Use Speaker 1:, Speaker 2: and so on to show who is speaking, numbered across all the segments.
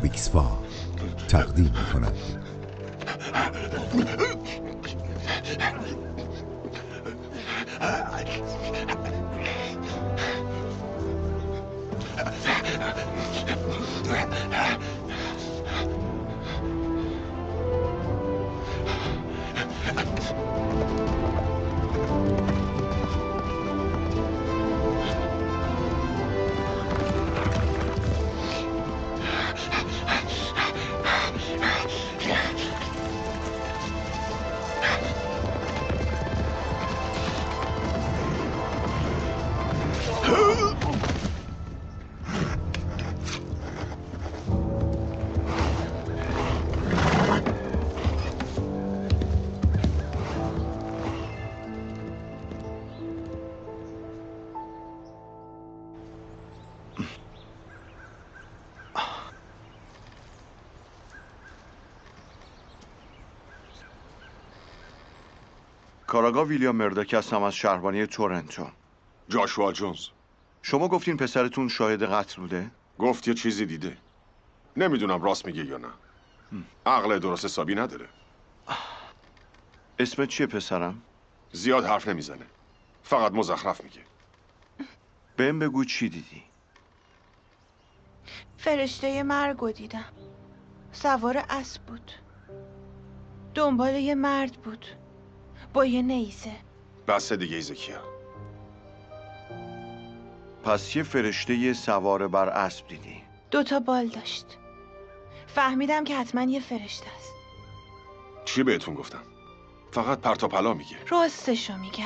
Speaker 1: روبیکسفا تقدیم می‌کند.
Speaker 2: کاراگاه ویلیام مرداک هستم از شهربانی تورنتو.
Speaker 3: جاشوا جونز.
Speaker 2: شما گفتین پسرتون شاهد قتل بوده؟
Speaker 3: گفت یه چیزی دیده. نمیدونم راست میگه یا نه. عقل درست حسابی نداره.
Speaker 2: اسمت چیه پسرم؟
Speaker 3: زیاد حرف نمیزنه. فقط مزخرف میگه.
Speaker 2: بهم بگو چی دیدی؟
Speaker 4: فرشته مرگو دیدم. سوار اسب بود. دنبال یه مرد بود با یه نیزه.
Speaker 3: بس دیگه ایزکیا.
Speaker 2: پس یه فرشته سوار بر اسب دیدی؟
Speaker 4: 2 بال داشت. فهمیدم که حتما یه فرشته است.
Speaker 3: چی بهتون گفتم؟ فقط پرت و پلا میگه.
Speaker 4: راستشو میگم.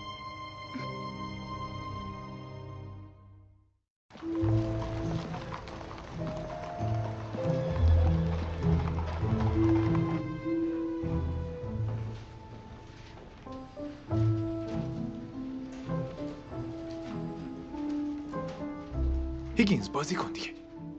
Speaker 5: هیگینز بازی کن دیگه.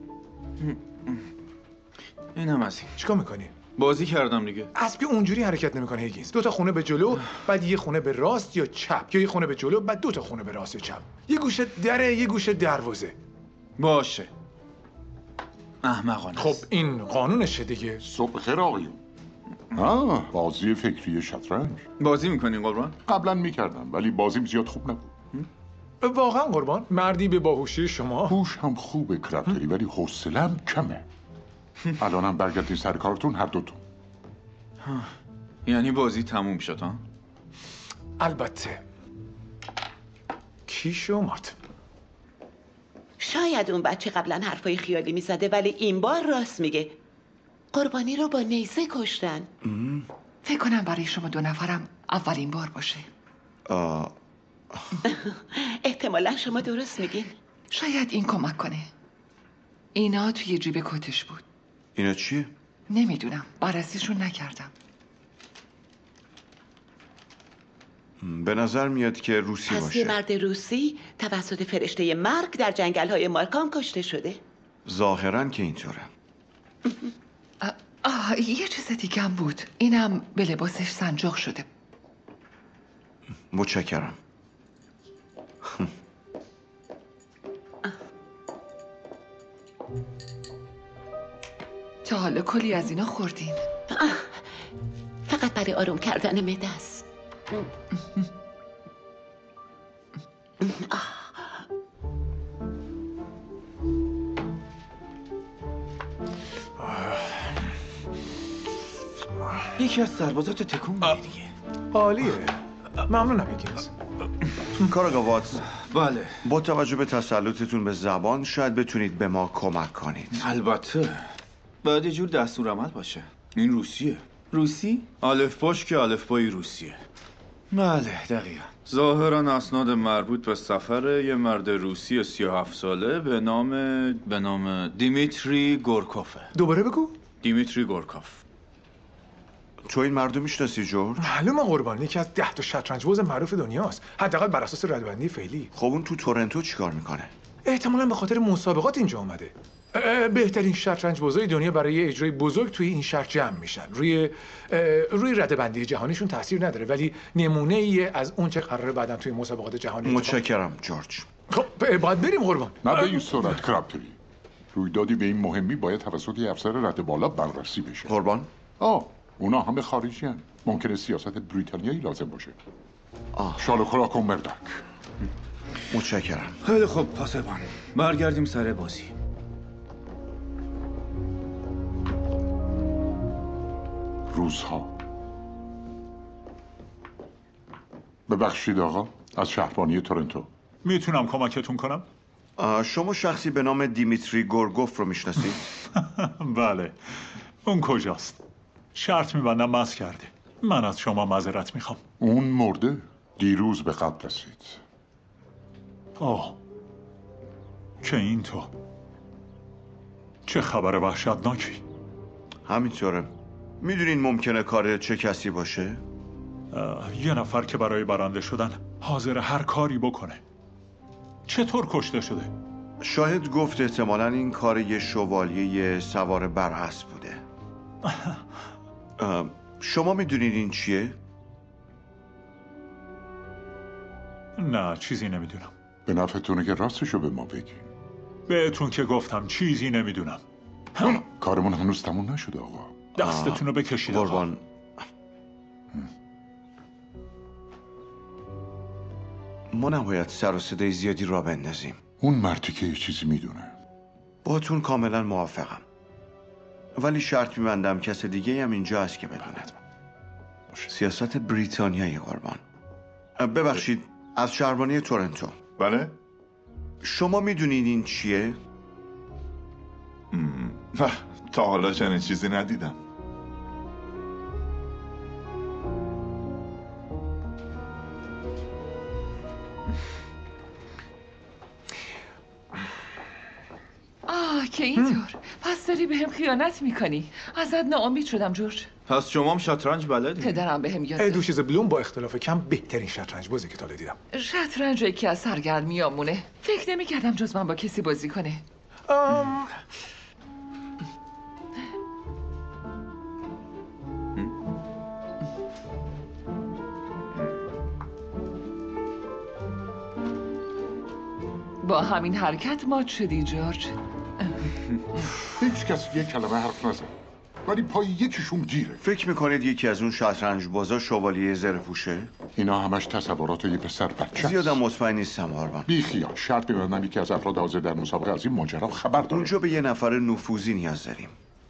Speaker 6: اینم از این.
Speaker 5: چیکار میکنی؟
Speaker 6: بازی کردم دیگه.
Speaker 5: اسبی اونجوری حرکت نمیکنه هیگینز. 2 خونه به جلو، بعد یه خونه به راست یا چپ، یا یه خونه به جلو بعد 2 خونه به راست یا چپ. یه گوشه دره، یه گوشه دروازه.
Speaker 6: باشه. احمقانه.
Speaker 5: خب این قانونشه دیگه.
Speaker 7: صبح خیر آقایون. بازی فکری شطرنج.
Speaker 6: بازی میکنین قربان؟
Speaker 7: قبلا میکردم ولی بازیم زیاد خوب نبود.
Speaker 5: واقعا قربان، مردی به باهوشی شما.
Speaker 7: هوش هم خوبه کرپتری ولی حوصله‌ام کمه. الانم برگردین سر کارتون هر دوتون.
Speaker 6: یعنی بازی تموم شد ها؟
Speaker 5: البته. کیش و مات.
Speaker 8: شاید اون بچه قبلا حرفای خیالی میزده ولی این بار راست میگه. قربانی رو با نیزه کشتن.
Speaker 9: فکر کنم برای شما 2 نفرم اولین بار باشه.
Speaker 8: احتمالا شما درست میگین.
Speaker 9: شاید این کمک کنه. اینا توی جیب کتش بود.
Speaker 2: اینا چیه؟
Speaker 9: نمیدونم، بررسیشون نکردم.
Speaker 2: به نظر میاد که روسی
Speaker 8: پس
Speaker 2: باشه.
Speaker 8: یه مرد روسی توسط فرشته مرگ در جنگل‌های مارکان کشته شده.
Speaker 2: ظاهراً که اینطوره.
Speaker 9: یه چیز دیگه هم بود. اینم به لباسش سنجاق شده.
Speaker 2: متشکرم.
Speaker 9: تا حالا کلی از اینا خوردین؟
Speaker 8: فقط برای آروم کردن معده است.
Speaker 6: یکی از سربازات تکون میده دیگه.
Speaker 5: عالیه. ممنونم هیگینز.
Speaker 2: کاراگاه واتس.
Speaker 6: بله.
Speaker 2: با توجه به تسلطتون به زبان شاید بتونید به ما کمک کنید.
Speaker 6: البته. باید یه جور دستور عمل باشه. این روسیه. روسی؟ الفباش که الفبای روسیه. بله دقیقا. ظاهرا اسناد مربوط به سفر یه مرد روسی 37 ساله به نام دیمیتری گورکوفه.
Speaker 5: دوباره بگو.
Speaker 6: دیمیتری گورکوف.
Speaker 2: تو این مردو میشناسی جورج؟
Speaker 5: معلومه قربان، یکی از 10 شطرنج باز معروف دنیاست. حداقل بر اساس ردبندی فعلی.
Speaker 2: خب اون تو تورنتو چیکار میکنه؟
Speaker 5: احتمالاً به خاطر مسابقات اینجا اومده. بهترین شطرنج بازای دنیا برای اجرای بزرگ توی این شهر جمع میشن. روی ردبندی جهانیشون تاثیر نداره ولی نمونه ای از اون چه قراره بعداً توی مسابقات جهانی.
Speaker 2: متشکرم جورج.
Speaker 5: خب باید بریم قربان.
Speaker 7: نه به این صورت کرپتری. رویدادی به این مهمی باید توسط یه افسر رده بالا بررسی بشه.
Speaker 2: قربان؟
Speaker 7: اونا همه خارجی هن. ممکنه سیاست بریتانیایی لازم باشه. شال کلاه کن مردک.
Speaker 2: متشکرم.
Speaker 6: خیلی خوب پاسبان، برگردیم سر بازی.
Speaker 7: روزها. ببخشید آقا، از شهربانی تورنتو.
Speaker 10: میتونم کمکتون کنم؟
Speaker 2: شما شخصی به نام دیمیتری گورگوف رو میشناسید؟
Speaker 10: بله. اون کجاست؟ شرط میبندم مست کرده. من از شما معذرت میخوام.
Speaker 7: اون مرده دیروز به قتل رسید.
Speaker 10: که اینطور. چه خبر وحشتناکی.
Speaker 2: همینطوره. میدونین ممکنه کار چه کسی باشه؟
Speaker 10: یه نفر که برای برنده شدن حاضر هر کاری بکنه. چطور کشته شده؟
Speaker 2: شاهد گفت احتمالاً این کار یه شوالیه سوار بر اسب بوده. شما میدونین این چیه؟
Speaker 10: نه چیزی نمیدونم.
Speaker 7: به نفعتونه که راستشو به ما بگین.
Speaker 10: بهتون که گفتم چیزی نمیدونم.
Speaker 7: کارمون هنوز تموم نشده آقا.
Speaker 10: دستتون رو بکشید آقا.
Speaker 2: قربان. ما نباید سر و صدای زیادی را بندازیم.
Speaker 7: اون مردی که یه چیزی میدونه.
Speaker 2: باهاتون کاملا موافقم. ولی شرط میبندم کس دیگه هم اینجا هست که بدونه. سیاست بریتانیایی قربان. ببخشید، از شهربانی تورنتو.
Speaker 3: بله؟
Speaker 2: شما میدونید این چیه؟
Speaker 11: تا حالا چنین چیزی ندیدم.
Speaker 9: که اینطور. پس داری بهم خیانت میکنی. ازت ناامید شدم جورج.
Speaker 6: پس شما هم شطرنج بلدی؟
Speaker 9: پدرم بهم یاد داد.
Speaker 5: دوشیز بلوم با اختلاف کم بهترین شطرنج بازی که تا حالا دیدم.
Speaker 9: شطرنج یکی از سرگرمیامونه. فکر نمی‌کردم جز من با کسی بازی کنه. با همین حرکت مات شدی جورج.
Speaker 7: هیچ کس یک کلمه حرف نزد، ولی پای یکیشون گیره.
Speaker 2: فکر میکنید یکی از اون شطرنج بازا شوالیه زره پوشه؟
Speaker 7: اینا همش تصورات یه پسر بچه.
Speaker 2: زیادم مطمئن نیستم هارون.
Speaker 7: بی خیال. شرط می‌بندم یکی از افراد حاضر در مسابقه از این ماجرا خبر داره.
Speaker 2: اونجا به یه نفر نفوذی نیاز داریم.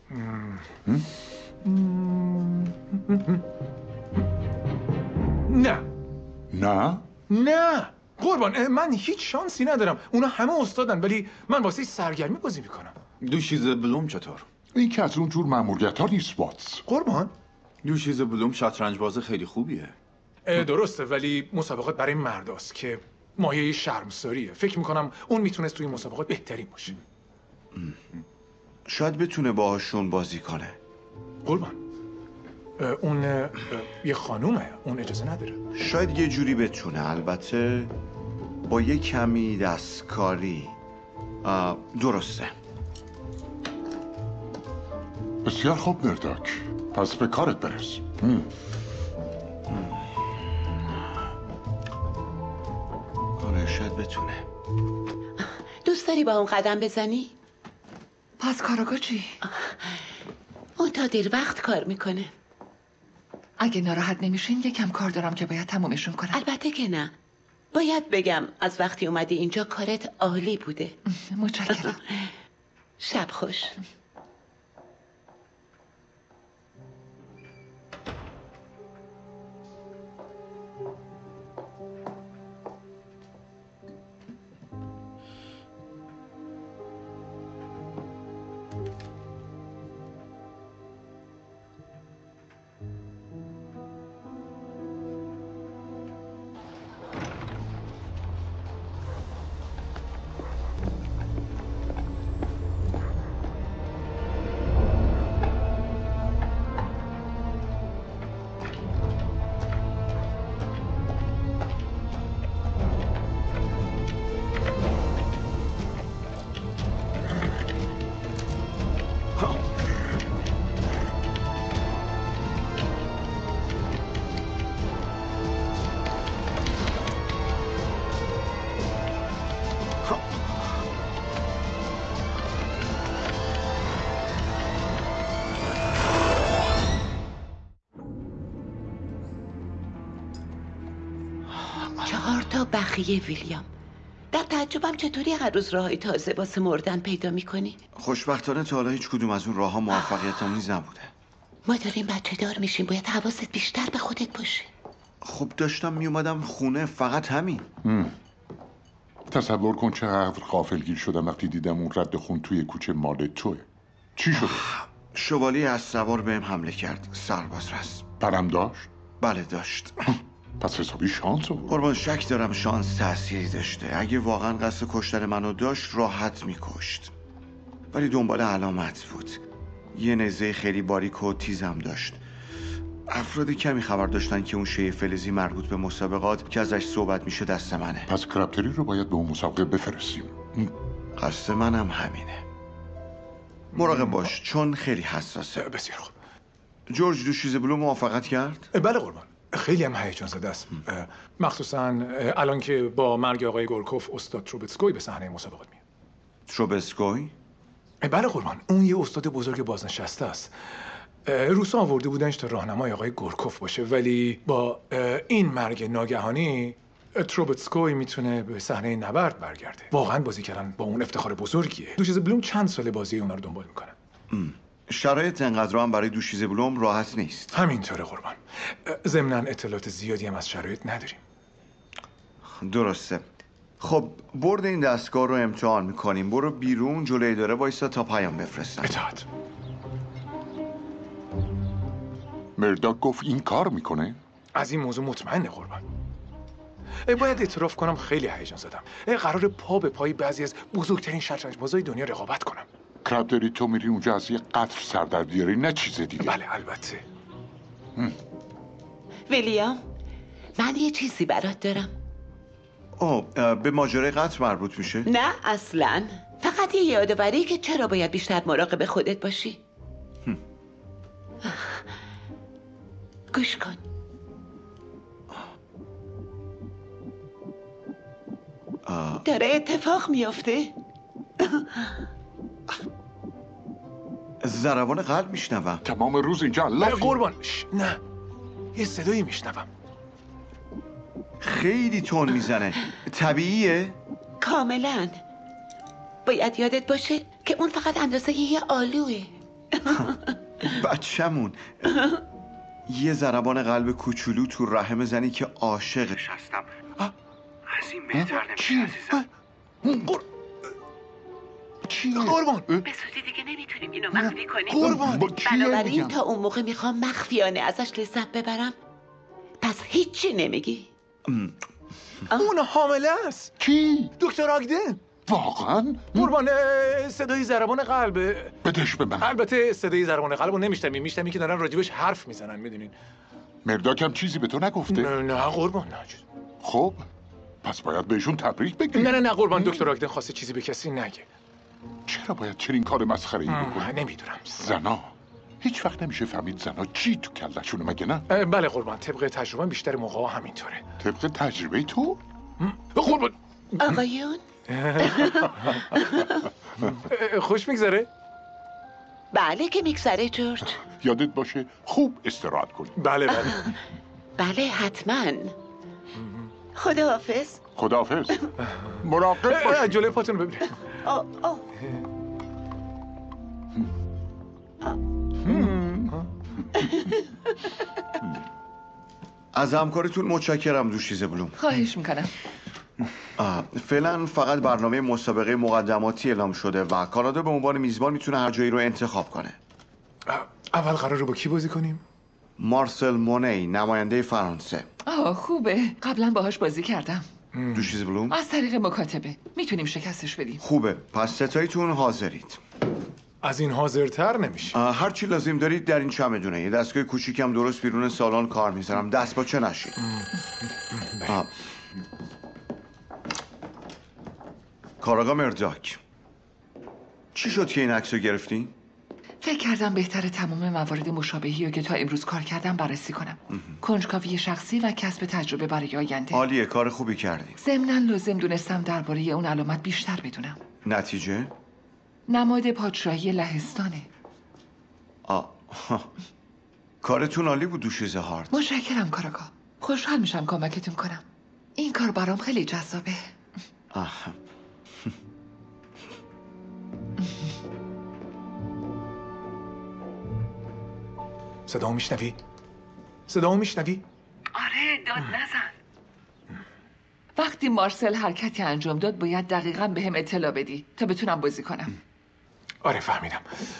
Speaker 5: نه قربان، من هیچ شانسی ندارم. اونا همه استادن، ولی من واسه سرگرمی بازی میکنم.
Speaker 6: دوشیز بلوم چطور؟
Speaker 7: این که از اون جور مأموریت ها نیست واتس.
Speaker 5: قربان،
Speaker 6: دوشیز بلوم شطرنج باز خیلی خوبیه.
Speaker 5: درسته، ولی مسابقات برای مرداست که مایه شرمساریه. فکر میکنم اون میتونست توی مسابقات بهترین باشه.
Speaker 2: شاید بتونه باهاشون بازی کنه.
Speaker 5: قربان، اون یه خانومه، اون اجازه نداره.
Speaker 2: شاید یه جوری بتونه، البته با یه کمی دستکاری. درسته.
Speaker 7: بسیار خوب مرداک، پس به کارت برس.
Speaker 2: آره شاید بتونه.
Speaker 8: دوست داری با اون قدم بزنی؟
Speaker 9: پس کاراگاه چی؟
Speaker 8: اون تا دیر وقت کار میکنه.
Speaker 9: اگه ناراحت نمیشین یکم کار دارم که باید تمومشون کنم.
Speaker 8: البته که نه. باید بگم از وقتی اومدی اینجا کارت عالی بوده.
Speaker 9: متشکرم.
Speaker 8: شب خوش. تا بخیه ویلیام. در تعجبم چطوری هر روز راهی تازه واسه مردن پیدا میکنی؟
Speaker 2: خوشبختانه تا حالا هیچ کدوم از اون راه‌ها موفقیت‌آمیز نبوده.
Speaker 8: ما داریم بچه دار میشیم، باید حواست بیشتر به خودت باشه.
Speaker 2: خب داشتم میومدم خونه، فقط همین.
Speaker 7: تصور کن چقدر غافلگیر شدم وقتی دیدم اون رد خون توی کوچه مال توه. چی شده؟
Speaker 2: شوالیه از سوار بهم حمله کرد. سرباز رس.
Speaker 7: برم داشت؟
Speaker 2: بله داشت.
Speaker 7: پس حسابی شانس بود.
Speaker 2: قربان شک دارم شانس تأثیری داشته. اگه واقعا قصد کشتن منو داشت راحت میکشت. ولی دنبال علامت بود. یه نیزه خیلی باریک و تیزم داشت. افراد کمی خبر داشتن که اون شیء فلزی مربوط به مسابقات که ازش صحبت میشه دست منه.
Speaker 7: پس کرپتری رو باید به اون مسابقه بفرستیم.
Speaker 2: قصد منم همینه. مراقب باش چون خیلی حساسه.
Speaker 5: بسیار خوب.
Speaker 2: جورج دوشیزه بلو موافقت کرد؟
Speaker 5: بله قربان. خیلی هم هیجان زده است. مخصوصا الان که با مرگ آقای گورکوف استاد تروبتسکوی به صحنه مسابقات میاد.
Speaker 2: تروبتسکوی؟
Speaker 5: بله قربان. اون یه استاد بزرگ بازنشسته است. روسا آورده بودنش تا راهنمای آقای گورکوف باشه، ولی با این مرگ ناگهانی تروبتسکوی میتونه به صحنه نبرد برگرده. واقعا بازی کردن با اون افتخار بزرگیه. دوشیزه بلوم چند سال بازی اونا رو دنبال میکنه.
Speaker 2: شرایط انقدر هم برای دوشیزه بلوم راحت نیست.
Speaker 5: همینطوره قربان. ضمناً اطلاعات زیادی هم از شرایط نداریم.
Speaker 2: درسته. خب برد این دستگاه رو امتحان میکنیم. برو بیرون جلوی اداره وایسا تا پیام بفرستم.
Speaker 5: اطاعت.
Speaker 7: مرداک گفت این کار میکنه؟
Speaker 5: از این موضوع مطمئنه قربان. باید اعتراف کنم خیلی هیجان زدم. قرار پا به پای بعضی از بزرگترین شطرنج‌بازای دنیا رقابت کنم.
Speaker 7: کرپتری تو میری اونجا از یه قتل سر در بیاری نه چیز دیگه.
Speaker 5: بله البته.
Speaker 8: ویلیام من یه چیزی برات دارم.
Speaker 2: به ماجرای قتل مربوط میشه؟
Speaker 8: نه اصلا. فقط یه یادآوری که چرا باید بیشتر مراقب خودت باشی. گوش کن. داره اتفاق میافته.
Speaker 2: ضربان قلب میشنوم.
Speaker 7: تمام روز اینجا لافی.
Speaker 5: قربان نه یه صدایی میشنوم.
Speaker 2: خیلی تون میزنه. طبیعیه؟
Speaker 8: کاملا. باید یادت باشه که اون فقط اندازه یه آلوه.
Speaker 2: بچه‌مون یه ضربان قلب کوچولو تو رحم زنی که عاشقش هستم. از این بهتر نمیشه عزیزم.
Speaker 7: چیه؟
Speaker 5: قربان
Speaker 8: به سوزی دیگه نمیتونیم اینو مخفی کنیم.
Speaker 5: قربان
Speaker 8: بنابراین تا اون موقع میخوام مخفیانه ازش لذت ببرم. پس هیچی نمیگی؟
Speaker 5: اون حامله است.
Speaker 7: کی؟
Speaker 5: دکتر آگدن.
Speaker 7: واقعا؟
Speaker 5: قربان صدای ضربان قلب.
Speaker 7: بدش به من.
Speaker 5: البته صدای ضربان قلب رو نمیشتمی که دارن راجبش حرف میزنن میدونین.
Speaker 7: مرداکم چیزی به تو نگفته؟
Speaker 5: نه قربان نه.
Speaker 7: خب پس باید بهشون تبریک بگی.
Speaker 5: نه قربان دکتر آگدن خواسته چیزی به کسی نگه.
Speaker 7: چرا باید چنین کار مسخره‌ای بکنی؟
Speaker 5: نمیدونم.
Speaker 7: زنا هیچ وقت نمیشه فهمید زنا چی تو کلشونه مگه نه؟
Speaker 5: بله قربان طبق تجربه بیشتر موقعا همینطوره.
Speaker 7: طبق تجربه تو؟
Speaker 5: قربان
Speaker 8: آقایون
Speaker 5: خوش میگذره؟
Speaker 8: بله که میگذره جورج.
Speaker 7: یادت باشه خوب استراحت کنی.
Speaker 5: بله
Speaker 8: بله حتما. خداحافظ.
Speaker 7: خداحافظ. مراقب باش.
Speaker 5: جلوی پاتون رو ببینید.
Speaker 2: از همکاریتون متشکرم دوشیزه بلوم.
Speaker 9: خواهش میکنم.
Speaker 2: فعلا فقط برنامه مسابقه مقدماتی اعلام شده و کانادا به عنوان میزبان میتونه هر جایی رو انتخاب کنه.
Speaker 5: اول قرار رو با کی بازی کنیم؟
Speaker 2: مارسل مونی نماینده فرانسه.
Speaker 9: خوبه. قبلا باهاش بازی کردم.
Speaker 2: دوشیزه بلوم؟
Speaker 9: از طریق مکاتبه میتونیم شکستش بدیم.
Speaker 2: خوبه. پس ستاییتون حاضرید.
Speaker 5: از این حاضرتر نمیشه.
Speaker 2: هر چی لازم دارید در این چمدونه. یه دستگاه کوچیکم درست بیرون سالن کار میذارم. دست با چه نشید. کاراگاه مرداک چی شد که این عکس رو گرفتی؟
Speaker 9: فکر کردم بهتره تمام موارد مشابهی رو که تا امروز کار کردم بررسی کنم. کنجکاوی شخصی و کسب تجربه برای آینده.
Speaker 2: عالیه کار خوبی کردی.
Speaker 9: ضمناً لازم دونستم درباره اون علامت بیشتر بدونم.
Speaker 2: نتیجه؟
Speaker 9: نماد پادشاهی لهستانه.
Speaker 2: کارتون عالی بود دوشیزه هارت.
Speaker 9: متشکرم کاراگاه. خوشحال میشم کمکتون کنم. این کار برام خیلی جذابه.
Speaker 5: صدامو میشنوی؟ صدامو میشنوی؟
Speaker 9: آره، داد نزن. وقتی مارسل حرکتی انجام داد باید دقیقاً به هم اطلاع بدی تا بتونم بازی کنم.
Speaker 5: آره فهمیدم.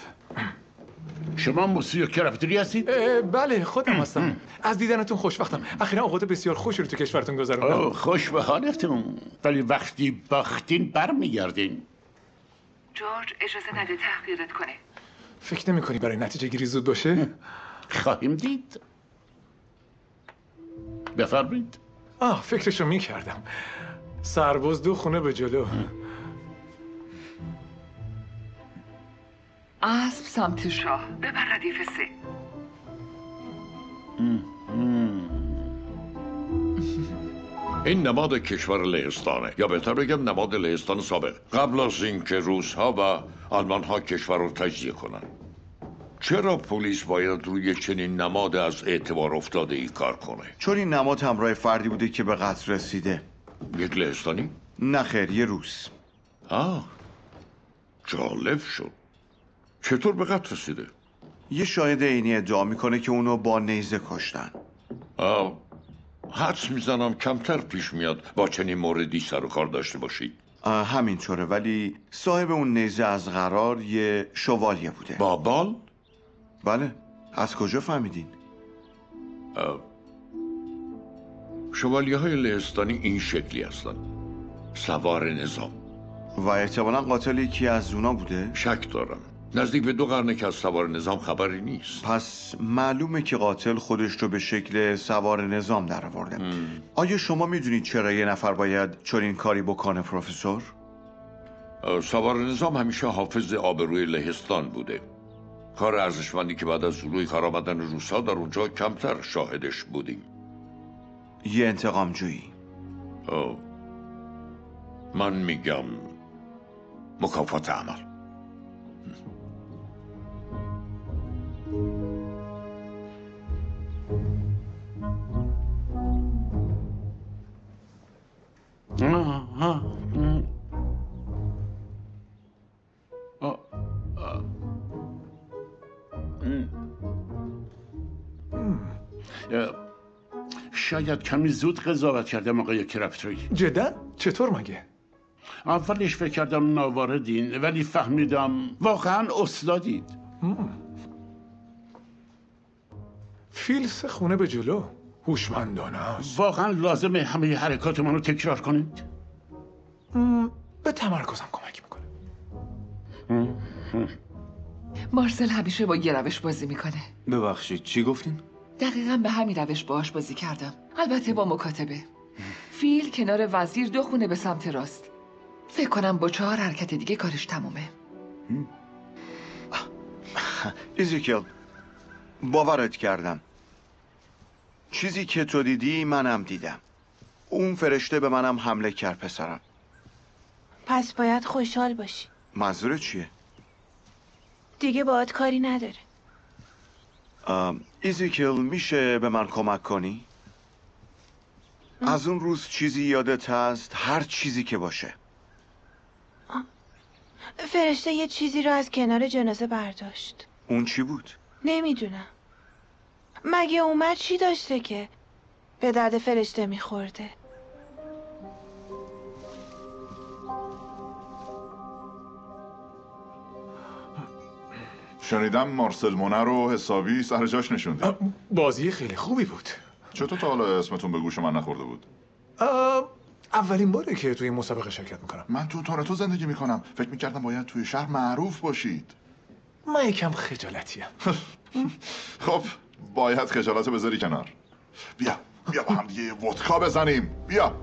Speaker 12: شما موسیو کرافتری هستید؟
Speaker 5: بله خودم هستم. از دیدنتون خوشبختم. اخیراً اوقات بسیار خوشی رو تو کشورتون گذروندم.
Speaker 12: خوش به حالتون. ولی وقتی باختین برمیگردین.
Speaker 9: جورج اجازه نده تحقیرت کنه.
Speaker 5: فکر نمی‌کنی برای نتیجه گیری زود باشه؟
Speaker 12: خواهیم دید. بفرمایید.
Speaker 5: فکرشو میکردم. سرباز 2 خونه به جلو.
Speaker 9: اسب سمت شاه، ببر ردیف 3.
Speaker 13: این نماد کشور لهستانه، یا بهتر بگم نماد لهستان سابق، قبل از اینکه روس‌ها و آلمان‌ها کشور رو تجزیه کنن. چرا پلیس باید روی چنین نماد از اعتبار افتاده ای کار کنه؟
Speaker 2: چون این نماد همراه فردی بوده که به قتل رسیده.
Speaker 13: یک لهستانی؟
Speaker 2: نه خیر، یه روس.
Speaker 13: جالب شد. چطور به قتل رسیده؟
Speaker 2: یه شاهد عینی ادعا میکنه که اونو با نیزه کشتن.
Speaker 13: حدس میزنم کمتر پیش میاد با چنین موردی سر و کار داشته باشید.
Speaker 2: همینطوره، ولی صاحب اون نیزه از قرار یه شوالیه بوده.
Speaker 13: با بال؟
Speaker 2: بله. از کجا فهمیدین؟
Speaker 13: شوالیه های لهستانی این شکلی هستن، سوار نظام.
Speaker 2: و احتمالا قاتل یکی از اونا بوده؟
Speaker 13: شک دارم. نزدیک به 2 قرنه که از سوار نظام خبری نیست.
Speaker 2: پس معلومه که قاتل خودش رو به شکل سوار نظام در آورده. آیا شما میدونید چرا یه نفر باید چنین کاری بکنه پروفسور؟
Speaker 13: سوار نظام همیشه حافظ آبروی لهستان بوده. کار ارزشمندی که بعد از روی کار آمدن روس‌ها در اونجا کمتر شاهدش بودیم.
Speaker 2: یه انتقام جویی.
Speaker 13: من میگم مکافات عمل.
Speaker 12: شاید کمی زود قضاوت کردم آقای کرافتری.
Speaker 5: جدا؟ چطور مگه؟
Speaker 12: اولش فکر کردم ناواردین، ولی فهمیدم واقعا استادید.
Speaker 5: فیل 3 خونه به جلو. هوشمندانه است.
Speaker 12: واقعا لازمه همه حرکات منو تکرار کنید؟
Speaker 5: به تمرکزم کمک میکنه.
Speaker 9: مارسل همیشه با یه روش بازی میکنه.
Speaker 6: ببخشید چی گفتین؟
Speaker 9: دقیقاً به همین روش باهاش بازی کردم، البته با مکاتبه. فیل کنار وزیر 2 خونه به سمت راست. فکر کنم با 4 حرکت دیگه کارش تمومه.
Speaker 2: ایزیکل، باورت کردم. چیزی که تو دیدی منم دیدم. اون فرشته به منم حمله کرد پسرم.
Speaker 4: پس باید خوشحال باشی.
Speaker 2: منظورت چیه؟
Speaker 4: دیگه باهات کاری نداره.
Speaker 2: ایزیکل، میشه به من کمک کنی؟ از اون روز چیزی یادت هست؟ هر چیزی که باشه.
Speaker 4: فرشته یه چیزی رو از کنار جنازه برداشت.
Speaker 2: اون چی بود؟
Speaker 4: نمیدونم. مگه اومد چی داشته که به درد فرشته میخورده؟
Speaker 11: شنیدم مارسل مونه رو حسابی سر جاش نشوندی.
Speaker 5: بازی خیلی خوبی بود.
Speaker 11: چطور تا حالا اسمتون به گوش من نخورده بود؟
Speaker 5: اولین باره که توی مسابقه شرکت میکنم.
Speaker 11: من تو تورنتو زندگی میکنم. فکر میکردم باید توی شهر معروف باشید.
Speaker 5: من یکم خجالتیم.
Speaker 11: خب باید خجالت بذاری کنار. بیا با هم دیگه ودکا بزنیم. بیا.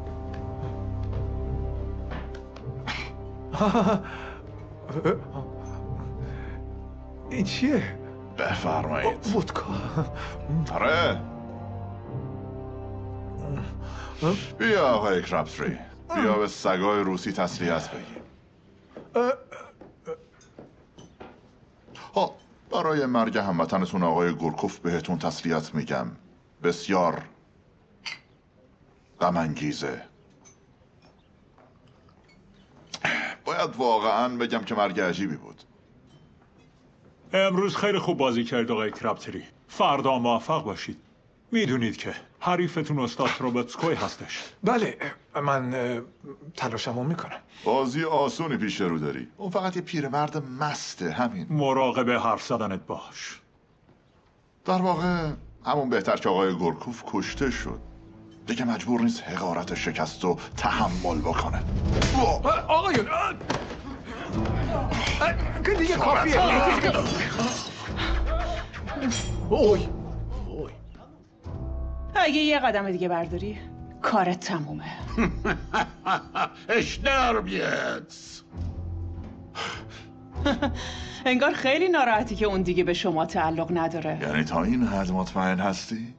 Speaker 5: این چیه؟
Speaker 11: بفرمایید.
Speaker 5: ودکا.
Speaker 11: آره. بیا آقای کرافتری. بیا به سگای روسی تسلیت بگیم. برای مرگ هموطنتون آقای گورکوف بهتون تسلیت میگم. بسیار غم انگیزه. باید واقعا بگم که مرگ عجیبی بود.
Speaker 10: امروز خیلی خوب بازی کرد آقای کرابتری. فردا موفق باشید. میدونید که حریفتون استاد تروبتسکوی هستش.
Speaker 5: بله، من تلاشمو میکنم.
Speaker 11: بازی آسونی پیش رو داری. اون فقط یه پیرمرد مسته، همین.
Speaker 10: مراقب حرف زدنت باش.
Speaker 11: در واقع همون بهتر که آقای گورکوف کشته شد. دیگه مجبور نیست حقارت شکست رو تحمل بکنه.
Speaker 5: آقایون دیگه کافیه. اوی
Speaker 14: اگه یه قدم دیگه برداری کارت تمومه.
Speaker 12: اشتربیت.
Speaker 14: انگار خیلی ناراحتی که اون دیگه به شما تعلق نداره.
Speaker 11: یعنی تا این حد مطمئن هستی؟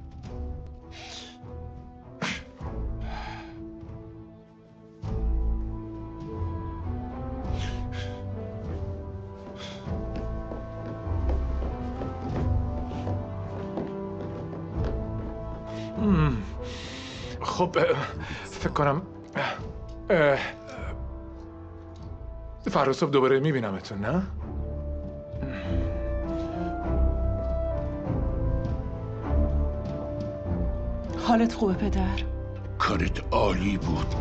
Speaker 5: خب فکر کنم فردا صبح دوباره میبینمتون، نه؟
Speaker 14: حالت خوبه پدر؟
Speaker 13: کارت عالی بود.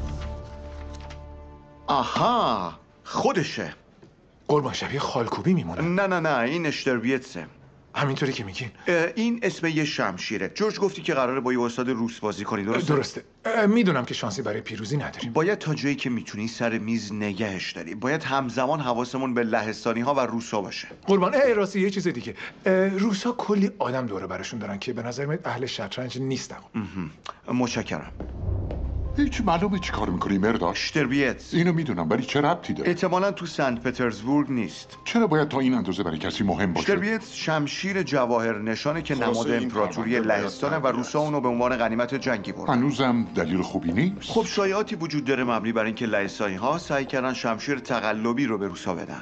Speaker 2: آها، خودشه.
Speaker 5: قربان شبیه خالکوبی میمونه.
Speaker 2: نه این اشتربیتسه.
Speaker 5: همینطوری که میگین.
Speaker 2: این اسم یه شمشیره. جورج گفتی که قراره با یه استاد روس بازی کنی،
Speaker 5: درسته. میدونم که شانسی برای پیروزی نداریم.
Speaker 2: باید تا جایی که میتونی سر میز نگهش داری. باید همزمان حواسمون به لهستانی ها و روسا باشه.
Speaker 5: قربان راستی یه چیز دیگه. روسا کلی آدم دوره برشون دارن که به نظر میاد اهل شطرنج نیستن.
Speaker 2: متشکرم.
Speaker 7: هیچ معلومه چی کار میکنی مرداد؟
Speaker 2: اشتربیتس.
Speaker 7: اینو میدونم، ولی چه ربطی داره؟
Speaker 2: احتمالاً تو سنت پترزبورگ نیست.
Speaker 7: چرا باید تا این اندازه برای کسی مهم باشه؟
Speaker 2: اشتربیتس شمشیر جواهر نشانه که نماد امپراتوری لهستانه و روسا اونو به عنوان غنیمت جنگی بردن.
Speaker 7: هنوزم دلیل خوبی نیست.
Speaker 2: خب شایعاتی وجود داره مبنی بر اینکه لهستانی ها سعی کردن شمشیر تقلبی رو به روسا بدن.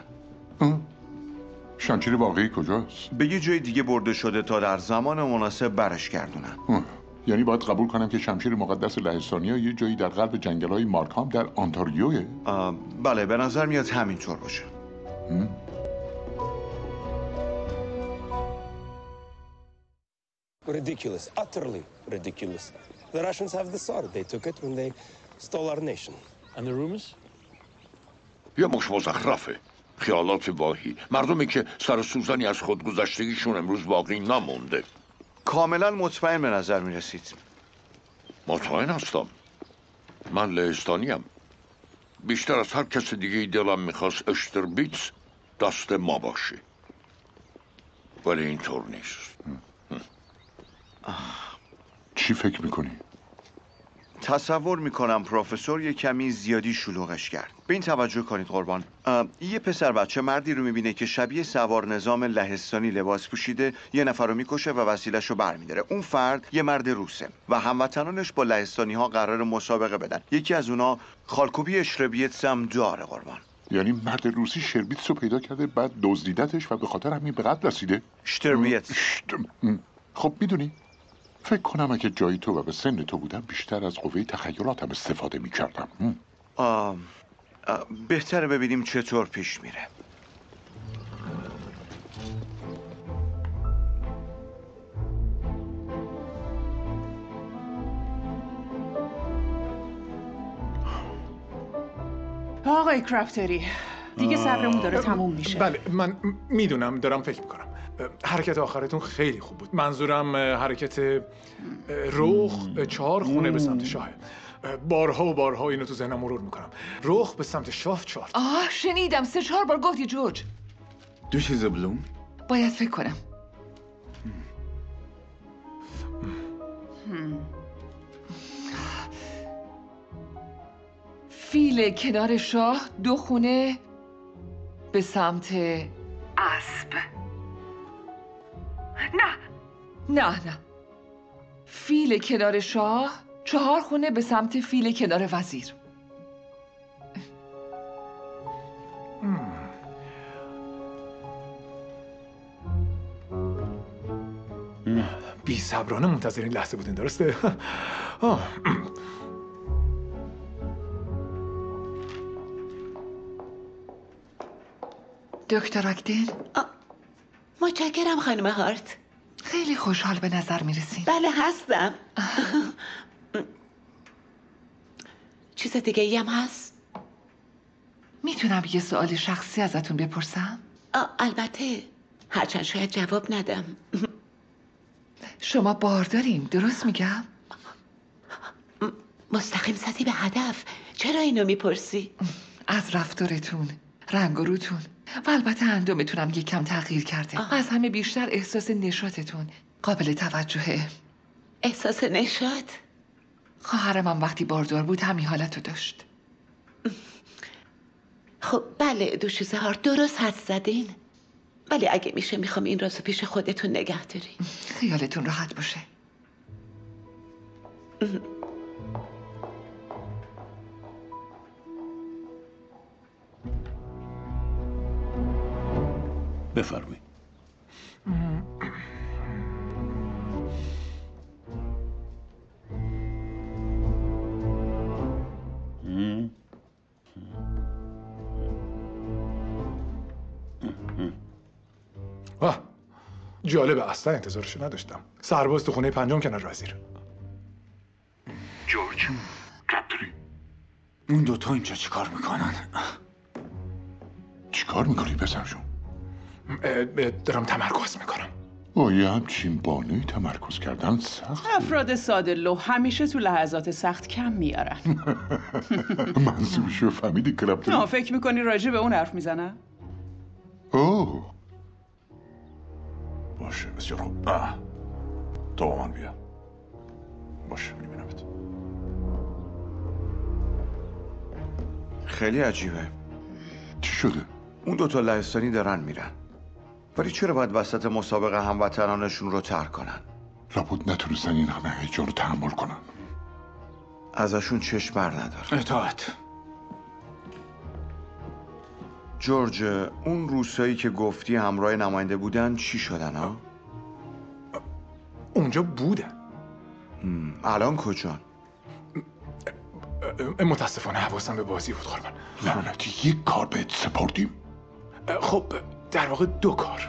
Speaker 7: شمشیر واقعی کجاست؟
Speaker 2: به یه جای دیگه برده شده تا در زمان مناسب برش گردونن.
Speaker 7: یعنی باید قبول کنم که شمشیر مقدس لهستانیا یه جایی در غرب جنگل‌های مارکام در آنتاریوه؟
Speaker 2: بله، به نظر میاد همینطور باشه.
Speaker 15: Ridiculous, utterly ridiculous. The Russians have the sword. They took it when they stole our nation. And the rumors?
Speaker 13: یه مش مزخرفه. خیالات واهی. مردمی که سر سوزنی از خودگذشتگیشون امروز باقی نمونده.
Speaker 2: کاملا مطمئن به نظر میرسید.
Speaker 13: مطمئن هستم. من لهستانیم. بیشتر از هر کس دیگه دلم میخواست اشتربیتس دست ما باشه. ولی اینطور نیست.
Speaker 7: چی فکر میکنی؟
Speaker 2: تصور میکنم پروفسور یه کمی زیادی شلوغش کرد. به این توجه کنید قربان. یه پسر بچه مردی رو میبینه که شبیه سوار نظام لهستانی لباس پوشیده، یه نفر رو میکشه و وسیلش رو برمیداره. اون فرد یه مرد روسه و هموطنانش با لهستانی ها قرار مسابقه بدن. یکی از اونا خالکوبی اشتربیتس هم داره قربان.
Speaker 7: یعنی مرد روسی شربیتس رو پیدا کرده، بعد دزدیدتش و به خاطر همین به قتل رسیده؟
Speaker 2: اشتربیتس.
Speaker 7: خب میدونی، فکر کنم اگه جای تو و به سن تو بودم بیشتر از قوه تخیلاتم استفاده میکردم.
Speaker 2: بهتره ببینیم چطور پیش میره.
Speaker 14: آقای کرابتری دیگه صبرمون داره تموم میشه.
Speaker 5: بله من میدونم، دارم فکر میکنم. حرکت آخرتون خیلی خوب بود. منظورم حرکت رخ 4 خونه به سمت شاه. بارها و بارها اینو تو ذهنم مرور میکنم. رخ به سمت شاه 4.
Speaker 9: شنیدم 3-4 بار گفتی جورج.
Speaker 6: دو چیز بلوم؟
Speaker 9: باید فکر کنم. فیل کنار شاه 2 خونه به سمت اسب. نه فیل کنار شاه 4 خونه به سمت فیل کنار وزیر.
Speaker 5: بی صبرانه منتظر این لحظه بودین، درسته؟
Speaker 9: دکتر آگدین؟
Speaker 8: متشکرم خانم هارت.
Speaker 9: خیلی خوشحال به نظر میرسین.
Speaker 8: بله هستم. چیز دیگه ای هم هست؟
Speaker 9: میتونم یه سوال شخصی ازتون بپرسم؟
Speaker 8: البته، هرچند شاید جواب ندم.
Speaker 9: شما باردارین، درست میگم؟
Speaker 8: مستقیم زدی به هدف. چرا اینو میپرسی؟
Speaker 9: از رفتارتون، رنگ و روتون و البته اندامتونم یک کم تغییر کرده. از همه بیشتر احساس نشاطتون قابل توجهه.
Speaker 8: احساس نشاط؟
Speaker 9: خواهرم هم وقتی باردار بود همین حالتو داشت.
Speaker 8: خب بله دوشیزه هارت، درست حد زدین. ولی اگه میشه میخوام این رازو پیش خودتون نگه دارین.
Speaker 9: خیالتون راحت باشه.
Speaker 12: بفرمایید.
Speaker 5: جالبه، اصلا انتظارشو نداشتم. سرباز تو خونه پنجم کنار وزیر.
Speaker 7: جورج، کپتری،
Speaker 6: اون دوتا اینجا چیکار میکنن؟
Speaker 7: چیکار میکنی پسرشون؟
Speaker 5: دارم تمرکز میکنم.
Speaker 7: یه همچین بانوی تمرکز کردن سخت.
Speaker 14: افراد ساده لو همیشه تو لحظات سخت کم میارن.
Speaker 7: منظورشو فهمیدی کپتری؟
Speaker 14: فکر میکنی راجع به اون حرف میزنن؟
Speaker 11: باشه بسیار خوب. تو با من بیا. باشه میبینمت.
Speaker 2: خیلی عجیبه.
Speaker 7: چی شده؟
Speaker 2: اون دوتا لهستانی دارن میرن، ولی چرا باید وسط مسابقه هموطنانشون رو ترک کنن؟
Speaker 7: لابد نتونستن این همه هیجان رو تحمل کنن.
Speaker 2: ازشون چشم بر ندار.
Speaker 6: اطاعت.
Speaker 2: جورج، اون روسایی که گفتی همراه نماینده بودن چی شدن ها؟
Speaker 5: اونجا بودن.
Speaker 2: الان کجان؟
Speaker 5: متاسفانه حواسم به بازی بود قربان.
Speaker 7: لعنتی، یک کار بهت سپردیم.
Speaker 5: خب در واقع دو کار.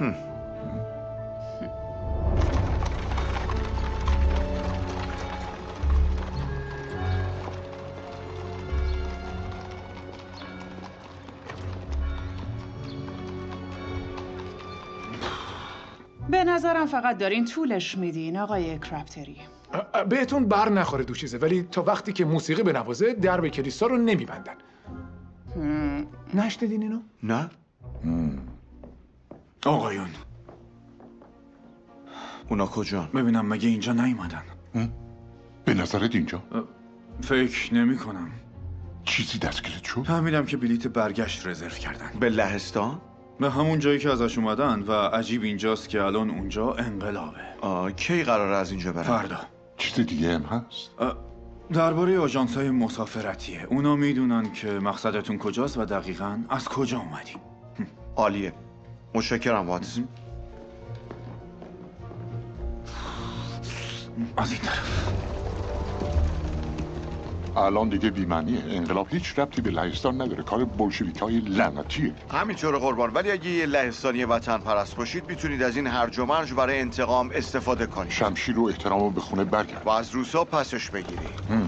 Speaker 14: به نظرم فقط دارین طولش میدین آقای کراپتری.
Speaker 5: بهتون بر نخوره دوشیزه، ولی تا وقتی که موسیقی بنوازه درب کلیسا رو نمیبندن. نشنیدین اینو؟
Speaker 2: نه.
Speaker 6: آقایون،
Speaker 2: اونا کجان؟
Speaker 6: ببینم مگه اینجا نیومدن؟
Speaker 7: به نظرت اینجا؟
Speaker 6: فکر نمی کنم.
Speaker 7: چیزی دستگیرت شد؟
Speaker 6: فهمیدم که بلیت برگشت رزرو کردن.
Speaker 2: به لهستان؟
Speaker 6: به همون جایی که ازش اومدن و عجیب اینجاست که الان اونجا انقلابه.
Speaker 2: کی قراره از اینجا برن؟
Speaker 6: فردا.
Speaker 7: چیز دیگه هم هست؟
Speaker 6: درباره آژانس‌های مسافرتیه. اونا میدونن که مقصدتون کجاست و دقیقاً از کجا اومدین.
Speaker 2: عالیه. متشکرم واتس.
Speaker 6: از این طرف.
Speaker 7: الان دیگه بی‌معنیه. انقلاب هیچ ربطی به لهستان نداره. کار بولشویک‌های لعنتیه.
Speaker 2: همینطور قربان، ولی اگه یه لهستانی وطن پرست باشید میتونید از این هرج و مرج برای انتقام استفاده کنید.
Speaker 7: شمشیر و احترامو به خونه برگرد
Speaker 2: و از روسا پسش بگیری.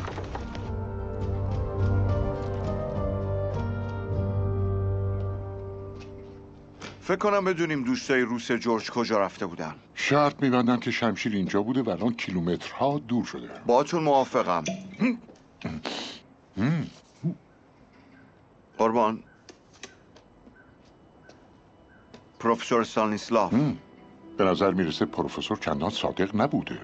Speaker 2: فکر کنم بدونیم دوستای روس جورج کجا رفته بودن.
Speaker 7: شرط می‌بندن که شمشیر اینجا بوده و الان کیلومترها دور شده.
Speaker 2: باهاتون موافقم. قربان، پروفسور استانیسلاف.
Speaker 7: به نظر میرسه پروفسور چندان صادق نبوده.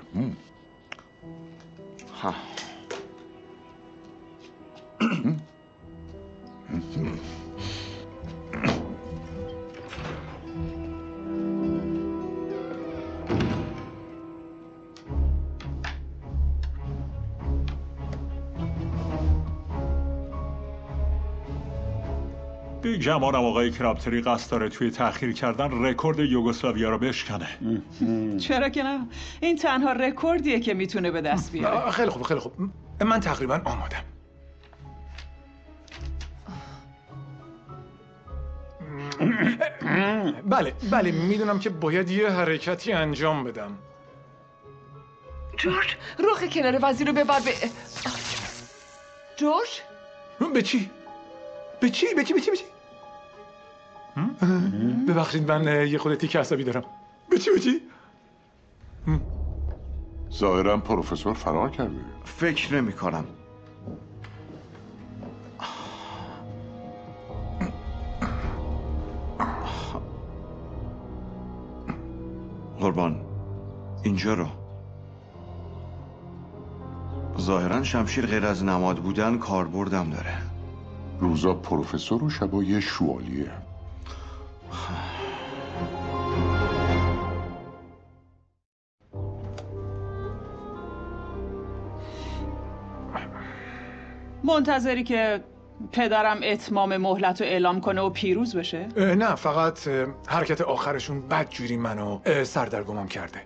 Speaker 10: به گمانم آقای کرابتری قصد داره توی تأخیر کردن رکورد یوگسلاویا رو بشکنه.
Speaker 14: چرا که نه؟ این تنها رکوردیه که میتونه به دست بیاره.
Speaker 5: خیلی خوب خیلی خوب، من تقریبا آمادم. بله میدونم که باید یه حرکتی انجام بدم.
Speaker 9: جورج، رخ کنار وزیر رو ببر به... جورج؟
Speaker 5: به چی؟ ببخشید من یه خود تیک عصبی دارم. به چی؟
Speaker 7: ظاهرا پروفسور فرار کرده.
Speaker 2: فکر نمی کنم. قربان اینجا رو. ظاهرا شمشیر غیر از نماد بودن کاربردم داره.
Speaker 7: روزا پروفسور و شبا یه شوالیه.
Speaker 14: منتظری که پدرم اتمام مهلت رو اعلام کنه و پیروز بشه؟
Speaker 5: نه، فقط حرکت آخرشون بدجوری منو سردرگمم کرده.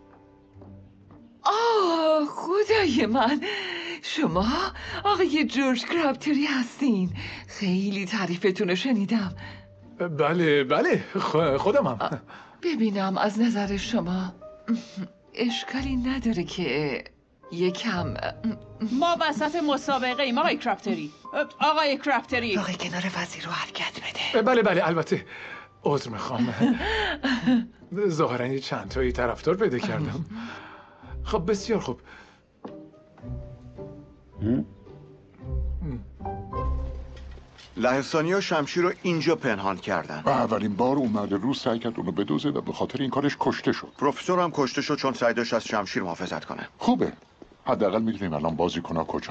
Speaker 9: خدای من، شما آقای جورج کرابتری هستین. خیلی تعریفتون رو شنیدم.
Speaker 5: بله خودمم.
Speaker 9: ببینم از نظر شما اشکالی نداره که یکم
Speaker 14: ما وسط مسابقه ایم آقای کرابتری. آقای
Speaker 9: کنار وزیر رو حرکت بده.
Speaker 5: بله البته عذر میخوام. ظاهرا یه چند تایی طرفدار پیدا کردم. خب بسیار خوب.
Speaker 2: لهستانی ها شمشیر رو اینجا پنهان کردن.
Speaker 7: و اولین بار اومده روز سعی کرد اونو بدوزه و به خاطر این کارش کشته شد.
Speaker 2: پروفسور هم کشته شد چون سعی داشت از شمشیر محافظت کنه.
Speaker 7: خوبه، حداقل میدونیم الان بازیکن‌ها کجا.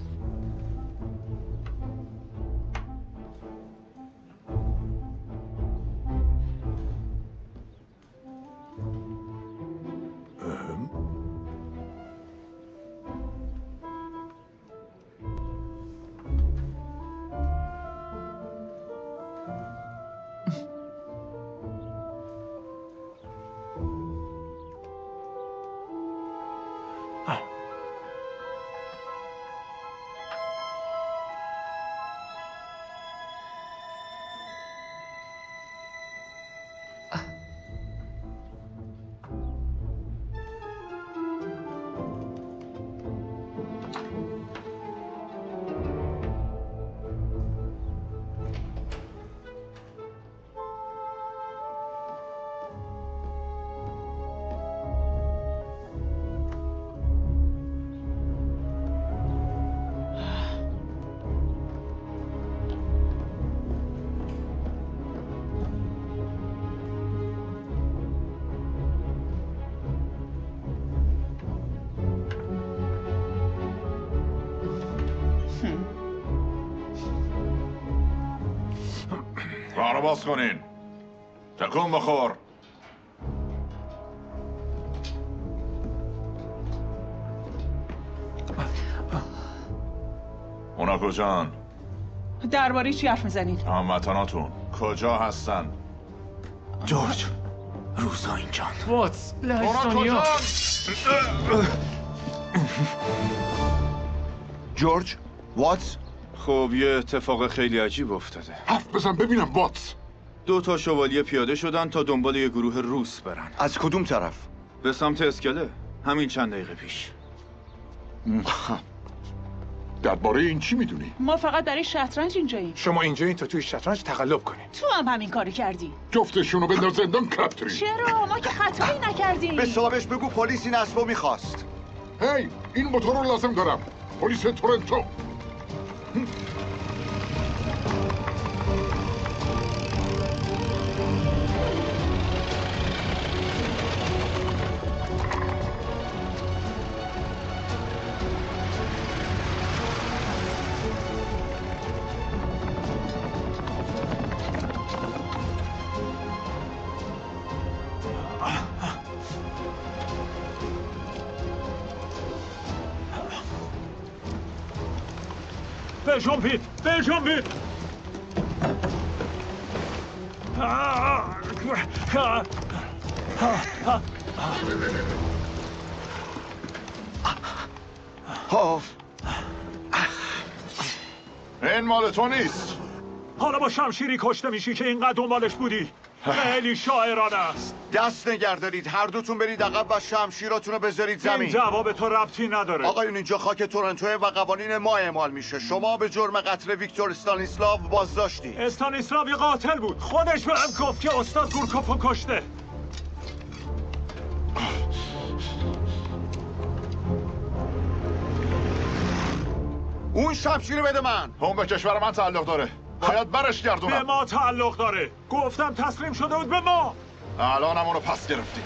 Speaker 11: راه رو باز کنین. تکون بخور. اونا کجان؟
Speaker 14: درباره چی حرف میزنین؟
Speaker 11: هموطناتون کجا هستن؟
Speaker 6: جورج، روزا اینجان.
Speaker 5: واتس
Speaker 11: لهستانیا.
Speaker 2: جورج، واتس؟
Speaker 6: خب یه اتفاق خیلی عجیب افتاده.
Speaker 7: حرف بزن ببینم واتس.
Speaker 6: 2 شوالیه پیاده شدن تا دنبال یه گروه روس برن.
Speaker 2: از کدوم طرف؟
Speaker 6: به سمت اسکله. همین چند دقیقه پیش.
Speaker 7: درباره این چی میدونی؟
Speaker 14: ما فقط برای شطرنج اینجاییم.
Speaker 5: شما اینجایین تا توی شطرنج تقلب کنین.
Speaker 14: تو هم همین کارو کردی.
Speaker 7: جفتشونو بنداز زندان کرابتری.
Speaker 14: چرا؟ ما که خطایی نکردیم.
Speaker 2: به صاحبش بگو پلیس این اسبو میخواست.
Speaker 7: هی، این موتور رو لازم دارم. پلیس تورنتو.
Speaker 10: بجنبید!
Speaker 11: این مال تو نیست.
Speaker 10: حالا با شمشیری کشته میشی که اینقدر دنبالش بودی. خیلی شاعرانه است.
Speaker 2: دست نگه دارید، هر دوتون برید عقب و شمشیراتون رو بذارید زمین.
Speaker 10: این جواب تو ربطی نداره.
Speaker 2: آقایون اینجا خاک تورنتوه و قوانین ما اعمال میشه. شما به جرم قتل ویکتور استانیسلاو بازداشتی.
Speaker 10: استانیسلاو یه قاتل بود. خودش بهم گفت که استاد گورکوفو کشته.
Speaker 2: اون شمشیر بده من.
Speaker 11: اون به کشور من تعلق داره. باید برش گردونم.
Speaker 10: به ما تعلق داره. گفتم تسلیم شده بود به ما.
Speaker 11: الان هم اونو پس گرفتی.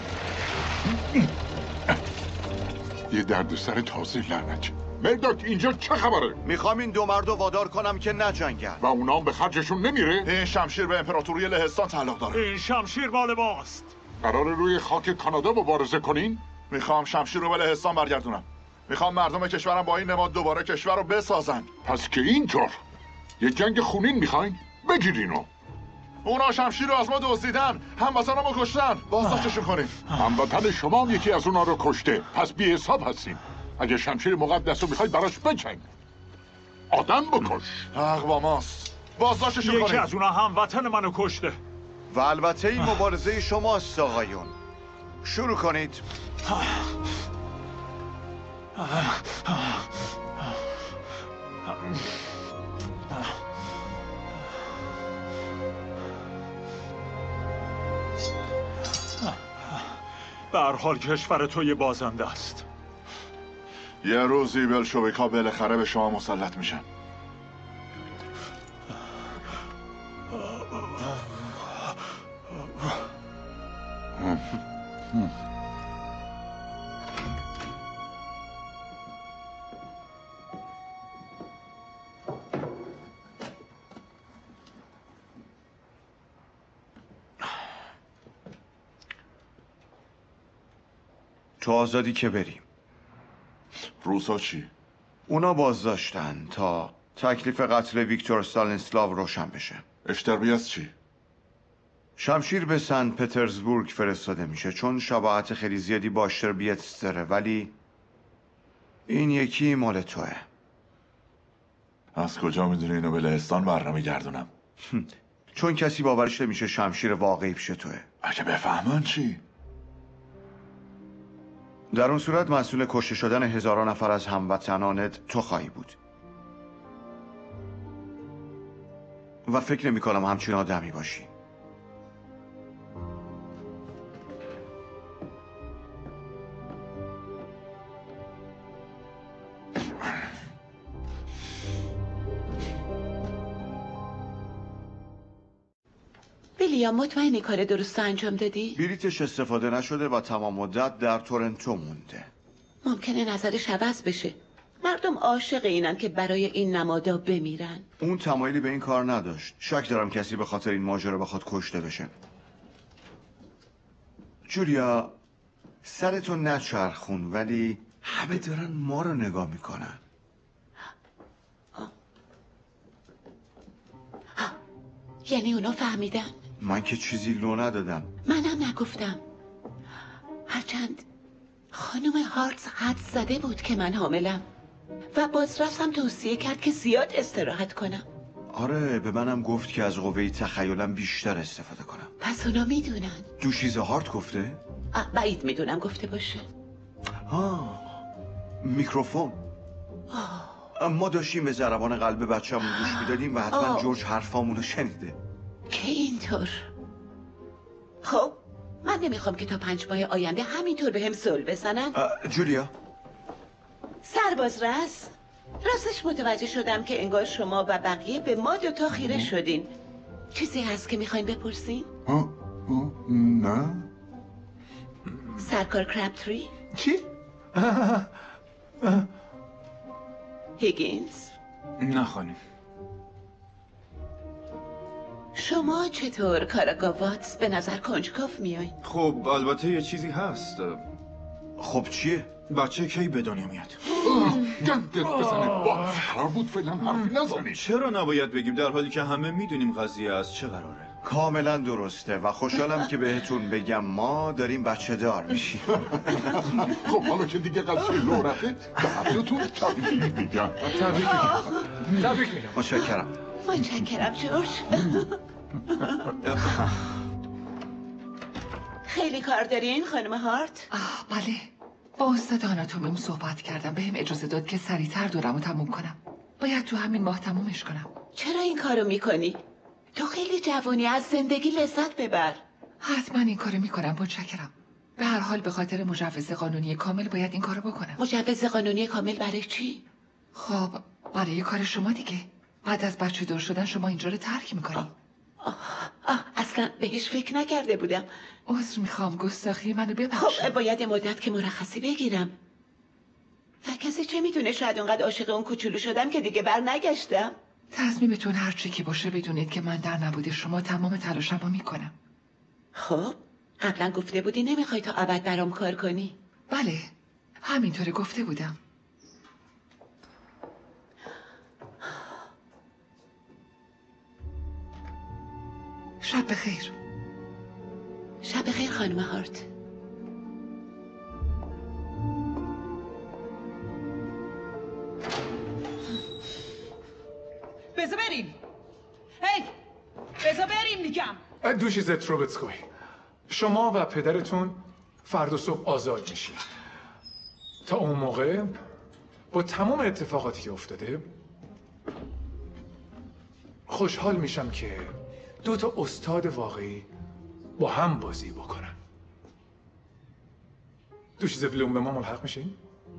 Speaker 7: یه دردسر تازه لعنت. مرداک اینجا چه خبره؟
Speaker 2: میخوام این دو مرد رو وادار کنم که نجنگن.
Speaker 7: و اونا هم به خرجشون نمیره؟
Speaker 11: این شمشیر به امپراتوری لهستان تعلق داره.
Speaker 10: این شمشیر مال ماست.
Speaker 7: قراره روی خاک کانادا مبارزه کنین؟
Speaker 11: میخوام شمشیر رو به لهستان برگردونم. میخوام مردم کشورم با این نماد دوباره کشور رو بسازن.
Speaker 7: پس که اینطور یه جنگ خونین میخواین؟ بگیرینو.
Speaker 11: اونا شمشیر رو از ما دزدیدن، هموطنامو کشتن. بازداشتشون کنیم.
Speaker 7: هموطن شما هم یکی از اونا رو کشته. پس بی حساب هستین. اگه شمشیر مقدس رو میخواید براش بجنگ. آدم بکش.
Speaker 11: حق با ماست. بازداشتشون کنیم.
Speaker 10: یکی از اونا هموطن منو کشته.
Speaker 2: و البته این مبارزه شماست آقایون. شروع کنید.
Speaker 10: به هر حال کشور تو یه بازنده است.
Speaker 11: یه روزی بلشویک‌ها بالاخره به شما مسلط میشن.
Speaker 2: تو آزادی که بریم.
Speaker 11: روسا چی؟
Speaker 2: اونا بازداشتن تا تکلیف قتل ویکتور استانیسلاو روشن بشه.
Speaker 11: اشتربیاس چی؟
Speaker 2: شمشیر به سن پترزبورگ فرستاده میشه چون شباهت خیلی زیادی با اشتربیتس داره، ولی این یکی مال توه.
Speaker 11: از کجا میدونی اینو به لهستان برنمیگردونم؟
Speaker 2: چون کسی باورش نمیشه شمشیر واقعی پیش توه.
Speaker 11: اگه بفهمن چی؟
Speaker 2: در اون صورت مسئول کشته شدن هزاران نفر از هموطنانت تو خواهی بود. و فکر نمی کنم همچین آدمی باشی.
Speaker 8: ویلیام مطمئنی کار درست انجام دادی؟
Speaker 2: بلیتش استفاده نشده و تمام مدت در تورنتو مونده.
Speaker 8: ممکنه نظرش عوض بشه. مردم عاشق اینن که برای این نمادا بمیرن.
Speaker 2: اون تمایلی به این کار نداشت. شک دارم کسی به خاطر این ماجرا بخواد کشته بشه. جولیا، سرتو نچرخون، ولی همه دارن ما رو نگاه میکنن.
Speaker 8: یعنی اونا فهمیدن؟
Speaker 2: من که چیزی لو ندادم.
Speaker 8: منم نگفتم. هرچند خانم هارتز حد زده بود که من حاملم و بازرسم توصیه کرد که زیاد استراحت کنم.
Speaker 2: آره، به منم گفت که از قوه تخیلم بیشتر استفاده کنم.
Speaker 8: پس اونا میدونن.
Speaker 2: دوشیز هارت گفته؟
Speaker 8: بعید میدونم گفته باشه.
Speaker 2: میکروفون. ما داشتیم به ضربان قلب بچه‌مون گوش میدادیم و حتما جورج حرفامونو شنیده.
Speaker 8: که اینطور. خب من نمیخوام که تا 5 ماه آینده همینطور به هم سل بزنن.
Speaker 2: جولیا،
Speaker 8: سربازرس، راستش متوجه شدم که انگار شما و بقیه به ما دوتا خیره شدین. چیزی هست که میخواین بپرسین؟
Speaker 7: نه.
Speaker 8: سرکار کرابتری؟
Speaker 5: چی؟
Speaker 8: هیگینز؟
Speaker 6: نه خانم.
Speaker 8: شما چطور کاراگا واتس به نظر کنجکاو میایین؟
Speaker 6: خب البته یه چیزی هست.
Speaker 2: خب چیه؟
Speaker 6: بچه کی به دنیا میاد؟
Speaker 7: گندت بزنه باز. قرار بود فعلا حرفی نزنی.
Speaker 6: چرا نباید بگیم در حالی که همه میدونیم قضیه از چه قراره؟
Speaker 2: کاملا درسته و خوشحالم که بهتون بگم ما داریم بچه دار میشیم.
Speaker 7: خب حالا که دیگه قضیه لو رفته قبلتون تبریک میگم.
Speaker 5: تبریک میگم.
Speaker 2: متشکرم.
Speaker 8: متشکرم جورج. خیلی کار دارین خانم هارت؟
Speaker 9: بله، با استاد آناتومیم صحبت کردم. بهم اجازه داد که سریعتر دورمو تموم کنم. باید تو همین ماه تمومش کنم.
Speaker 8: چرا این کارو میکنی؟ تو خیلی جوانی، از زندگی لذت ببر.
Speaker 9: حتما این کارو میکنم. متشکرم. به هر حال به خاطر مجوز قانونی کامل باید این کارو بکنم.
Speaker 8: مجوز قانونی کامل برای چی؟
Speaker 9: خب برای کار شما دیگه. بعد از بچه دار شدن شما اینجا رو ترک میکنی.
Speaker 8: اصلا بهش فکر نکرده بودم.
Speaker 9: عذر میخوام، گستاخی منو ببخش.
Speaker 8: خب باید مدت که مرخصی بگیرم. و کسی چه میدونه، شاید اونقدر عاشق اون کوچولو شدم که دیگه بر نگشتم.
Speaker 9: تصمیمتون هر چی که باشه بدونید که من در نبود شما تمام تلاشمو میکنم.
Speaker 8: خب قبلا گفته بودی نمیخوای تا ابد برام کار کنی.
Speaker 9: بله همینطوری گفته بودم. شب بخیر.
Speaker 8: شب بخیر خانم هارت.
Speaker 14: بذار بریم. هی بذار بریم میگم.
Speaker 5: دوشیزه تروبتسکوی، شما و پدرتون فردا صبح آزاد میشید. تا اون موقع با تمام اتفاقاتی که افتاده خوشحال میشم که 2 تا استاد واقعی با هم بازی بکنن. دوشیزه بلوم به ما ملحق میشین؟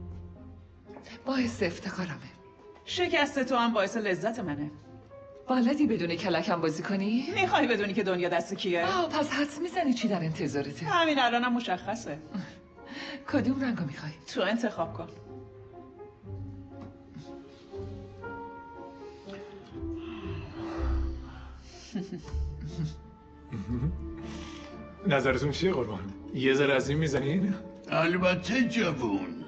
Speaker 9: باعث افتخارمه.
Speaker 14: شکست تو هم باعث لذت منه.
Speaker 9: بلدی بدون کلکم بازی کنی؟
Speaker 14: میخوای بدونی که دنیا دست کیه؟
Speaker 9: پس حدس میزنی چی در انتظارته؟
Speaker 14: همین الانم مشخصه.
Speaker 9: کدوم رنگو میخوای؟
Speaker 14: تو انتخاب کن.
Speaker 5: نظرتون چیه قربان؟ یه ذره از این میزنین؟
Speaker 12: البته جوون.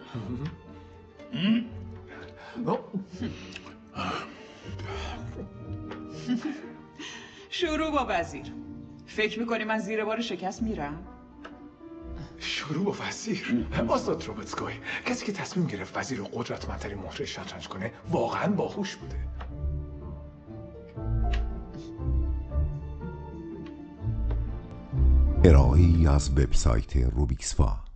Speaker 14: شروع با وزیر. فکر میکنی من زیر بار شکست میرم؟
Speaker 5: شروع با وزیر؟ استاد تروبتسکوی، کسی که تصمیم گرفت وزیر رو قدرتمندترین مهره شطرنج کنه واقعا باهوش بوده.
Speaker 1: ارائه‌ای از وبسایت روبیکسفا.